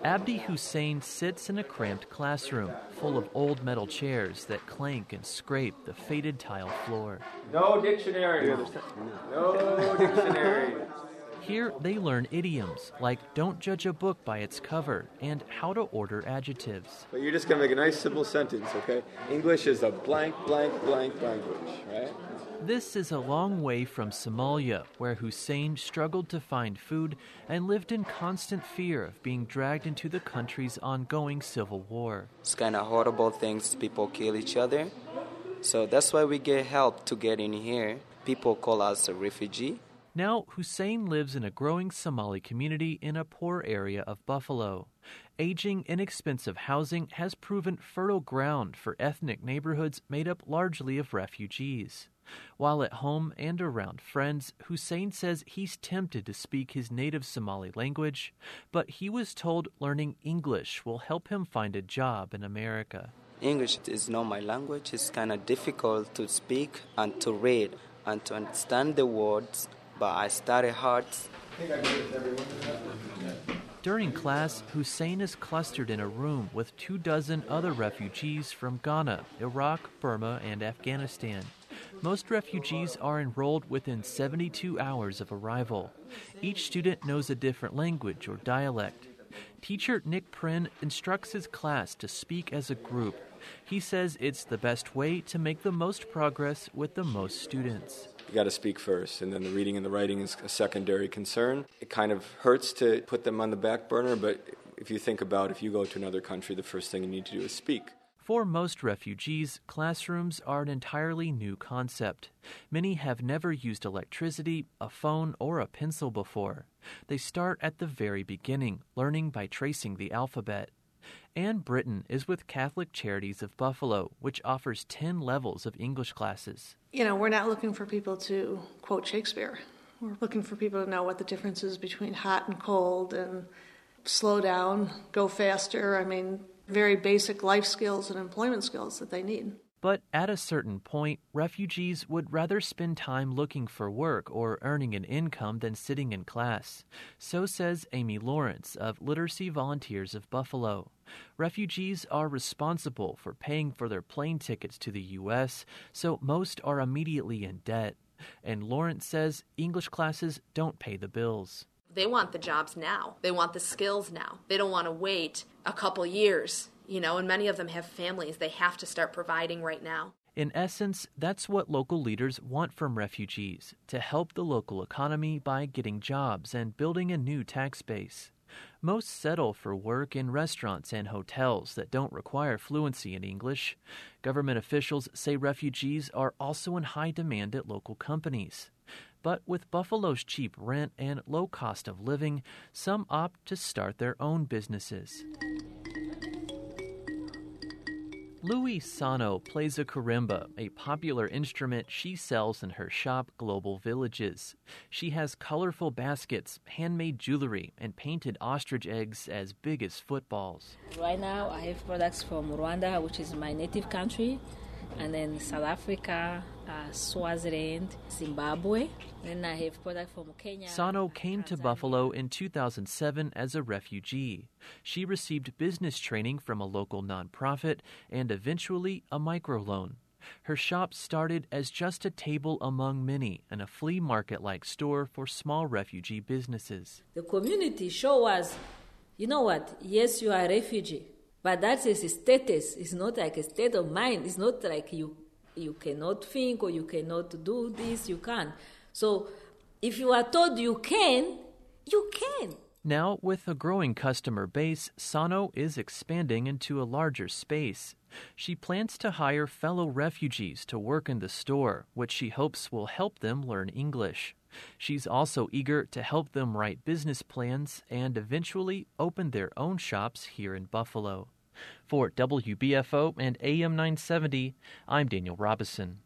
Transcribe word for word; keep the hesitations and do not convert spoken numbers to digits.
Abdi Hussein sits in a cramped classroom full of old metal chairs that clank and scrape the faded tile floor. No dictionary. No dictionary. Here they learn idioms like don't judge a book by its cover and how to order adjectives. But you're just going to make a nice simple sentence, okay? English is a blank, blank, blank language, right? This is a long way from Somalia, where Hussein struggled to find food and lived in constant fear of being dragged into the country's ongoing civil war. It's kind of horrible things, people kill each other. So that's why we get help to get in here. People call us a refugee. Now, Hussein lives in a growing Somali community in a poor area of Buffalo. Aging, inexpensive housing has proven fertile ground for ethnic neighborhoods made up largely of refugees. While at home and around friends, Hussein says he's tempted to speak his native Somali language, but he was told learning English will help him find a job in America. English is not my language. It's kind of difficult to speak and to read and to understand the words, but I study hard. During class, Hussein is clustered in a room with two dozen other refugees from Ghana, Iraq, Burma, and Afghanistan. Most refugees are enrolled within seventy-two hours of arrival. Each student knows a different language or dialect. Teacher Nick Prin instructs his class to speak as a group. He says it's the best way to make the most progress with the most students. You got to speak first, and then the reading and the writing is a secondary concern. It kind of hurts to put them on the back burner, but if you think about if you go to another country, the first thing you need to do is speak. For most refugees, classrooms are an entirely new concept. Many have never used electricity, a phone, or a pencil before. They start at the very beginning, learning by tracing the alphabet. Ann Britton is with Catholic Charities of Buffalo, which offers ten levels of English classes. You know, we're not looking for people to quote Shakespeare. We're looking for people to know what the difference is between hot and cold and slow down, go faster. I mean, very basic life skills and employment skills that they need. But at a certain point, refugees would rather spend time looking for work or earning an income than sitting in class. So says Amy Lawrence of Literacy Volunteers of Buffalo. Refugees are responsible for paying for their plane tickets to the U S, so most are immediately in debt. And Lawrence says English classes don't pay the bills. They want the jobs now. They want the skills now. They don't want to wait a couple years, you know, and many of them have families. They have to start providing right now. In essence, that's what local leaders want from refugees, to help the local economy by getting jobs and building a new tax base. Most settle for work in restaurants and hotels that don't require fluency in English. Government officials say refugees are also in high demand at local companies. But with Buffalo's cheap rent and low cost of living, some opt to start their own businesses. Louie Sano plays a karimba, a popular instrument she sells in her shop, Global Villages. She has colorful baskets, handmade jewelry, and painted ostrich eggs as big as footballs. Right now, I have products from Rwanda, which is my native country, and then South Africa, uh, Swaziland, Zimbabwe. Then I have products from Kenya. Sano came to Buffalo in two thousand seven as a refugee. She received business training from a local nonprofit and eventually a microloan. Her shop started as just a table among many in a flea market-like store for small refugee businesses. The community show us, you know what, yes, you are a refugee, but that is a status. It's not like a state of mind. It's not like you, you cannot think or you cannot do this, you can't. So if you are told you can, you can. Now, with a growing customer base, Sano is expanding into a larger space. She plans to hire fellow refugees to work in the store, which she hopes will help them learn English. She's also eager to help them write business plans and eventually open their own shops here in Buffalo. For W B F O and A M nine seventy, I'm Daniel Robison.